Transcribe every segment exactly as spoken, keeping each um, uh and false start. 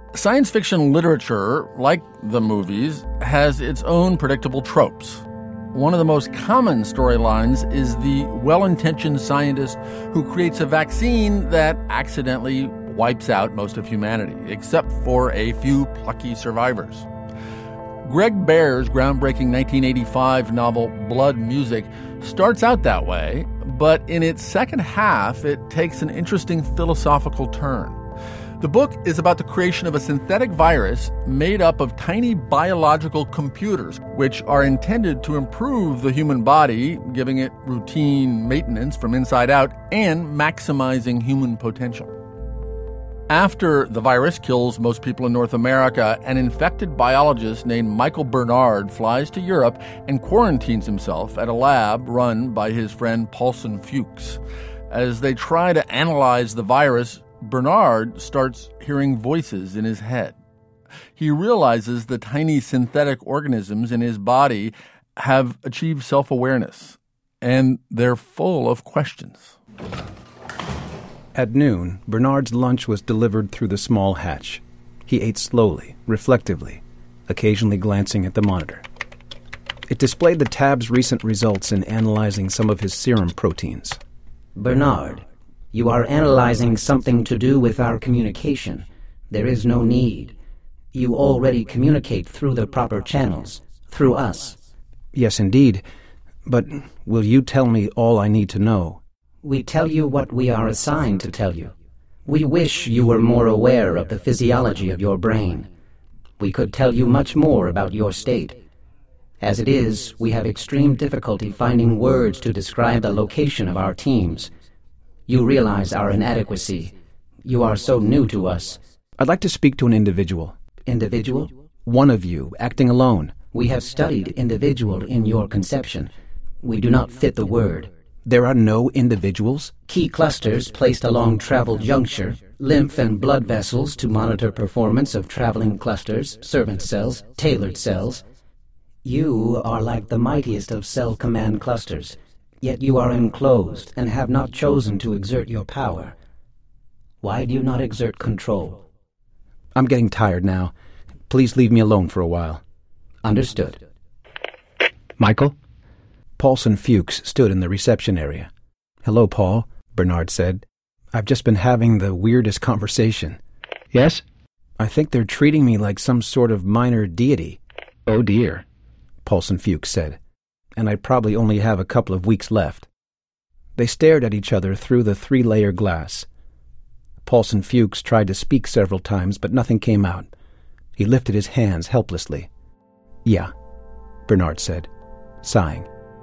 Science fiction literature, like the movies, has its own predictable tropes. One of the most common storylines is the well-intentioned scientist who creates a vaccine that accidentally wipes out most of humanity, except for a few plucky survivors. Greg Bear's groundbreaking nineteen eighty-five novel Blood Music starts out that way, but in its second half, it takes an interesting philosophical turn. The book is about the creation of a synthetic virus made up of tiny biological computers, which are intended to improve the human body, giving it routine maintenance from inside out, and maximizing human potential. After the virus kills most people in North America, an infected biologist named Michael Bernard flies to Europe and quarantines himself at a lab run by his friend Paulson Fuchs. As they try to analyze the virus, Bernard starts hearing voices in his head. He realizes the tiny synthetic organisms in his body have achieved self-awareness, and they're full of questions. At noon, Bernard's lunch was delivered through the small hatch. He ate slowly, reflectively, occasionally glancing at the monitor. It displayed the tab's recent results in analyzing some of his serum proteins. Bernard, you are analyzing something to do with our communication. There is no need. You already communicate through the proper channels, through us. Yes, indeed. But will you tell me all I need to know? We tell you what we are assigned to tell you. We wish you were more aware of the physiology of your brain. We could tell you much more about your state. As it is, we have extreme difficulty finding words to describe the location of our teams. You realize our inadequacy. You are so new to us. I'd like to speak to an individual. Individual? One of you, acting alone. We have studied individual in your conception. We do not fit the word. There are no individuals? Key clusters placed along travel juncture, lymph and blood vessels to monitor performance of traveling clusters, servant cells, tailored cells. You are like the mightiest of cell command clusters. Yet you are enclosed and have not chosen to exert your power. Why do you not exert control? I'm getting tired now. Please leave me alone for a while. Understood. Michael? Paulson Fuchs stood in the reception area. Hello, Paul, Bernard said. I've just been having the weirdest conversation. Yes? I think they're treating me like some sort of minor deity. Oh, dear, Paulson Fuchs said. And I probably only have a couple of weeks left. They stared at each other through the three-layer glass. Paulson Fuchs tried to speak several times, but nothing came out. He lifted his hands helplessly. Yeah, Bernard said, sighing.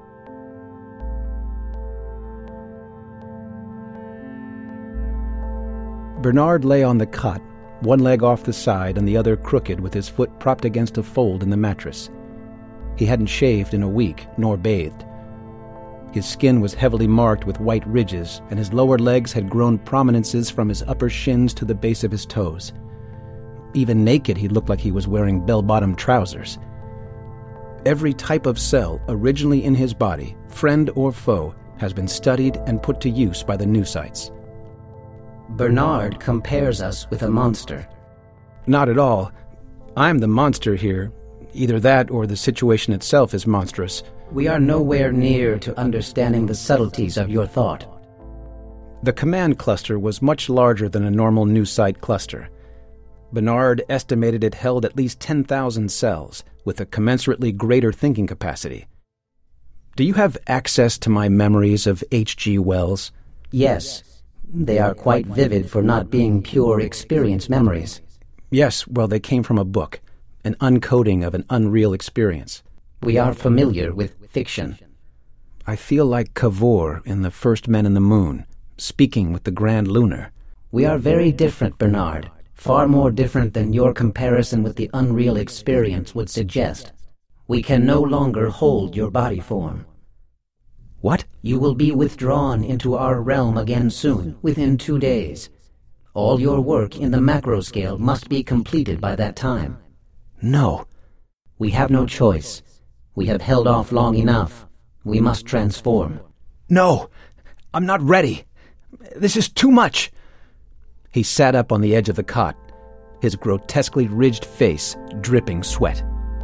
Bernard lay on the cot, one leg off the side and the other crooked with his foot propped against a fold in the mattress. He hadn't shaved in a week, nor bathed. His skin was heavily marked with white ridges, and his lower legs had grown prominences from his upper shins to the base of his toes. Even naked, he looked like he was wearing bell-bottom trousers. Every type of cell originally in his body, friend or foe, has been studied and put to use by the Newsites. Bernard compares us with a monster. Not at all. I'm the monster here. Either that or the situation itself is monstrous. We are nowhere near to understanding the subtleties of your thought. The command cluster was much larger than a normal Newsite cluster. Bernard estimated it held at least ten thousand cells, with a commensurately greater thinking capacity. Do you have access to my memories of H G Wells? Yes. They are quite vivid for not being pure experience memories. Yes, well, they came from a book, an uncoding of an unreal experience. We are familiar with fiction. I feel like Cavour in The First Men in the Moon, speaking with the Grand Lunar. We are very different, Bernard. Far more different than your comparison with the unreal experience would suggest. We can no longer hold your body form. What? You will be withdrawn into our realm again soon, within two days. All your work in the macro scale must be completed by that time. No. We have no choice. We have held off long enough. We must transform. No, I'm not ready. This is too much. He sat up on the edge of the cot. his grotesquely ridged face dripping sweat.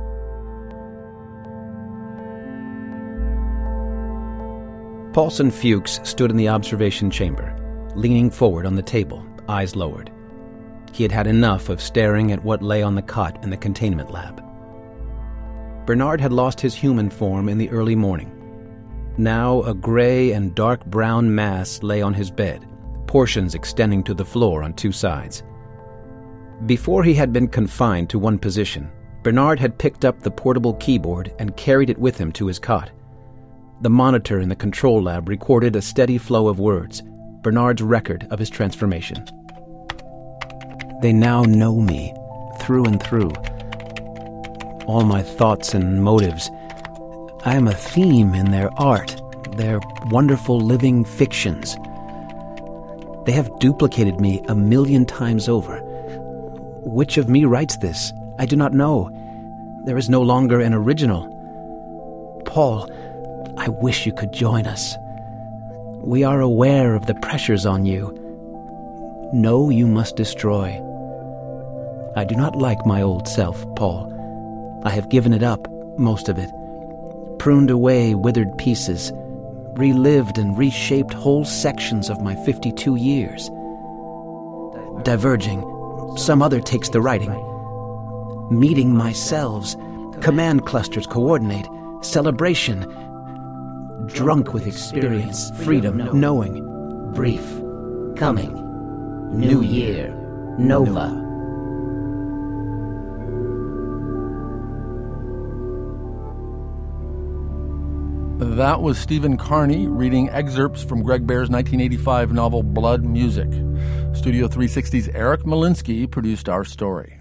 Paulson Fuchs stood in the observation chamber, leaning forward on the table, eyes lowered. He had had enough of staring at what lay on the cot in the containment lab. Bernard had lost his human form in the early morning. Now a gray and dark brown mass lay on his bed, portions extending to the floor on two sides. Before he had been confined to one position, Bernard had picked up the portable keyboard and carried it with him to his cot. The monitor in the control lab recorded a steady flow of words, Bernard's record of his transformation. They now know me, through and through. All my thoughts and motives. I am a theme in their art, their wonderful living fictions. They have duplicated me a million times over. Which of me writes this? I do not know. There is no longer an original. Paul, I wish you could join us. We are aware of the pressures on you. No, you must destroy. I do not like my old self, Paul. I have given it up, most of it. Pruned away withered pieces, relived and reshaped whole sections of my fifty-two years. Diverging, some other takes the writing. Meeting myselves, command clusters coordinate, celebration, drunk with experience, freedom, knowing. Brief, coming, new year, Nova. That was Stephen Carney reading excerpts from Greg Bear's nineteen eighty-five novel Blood Music. Studio three sixty's Eric Malinsky produced our story.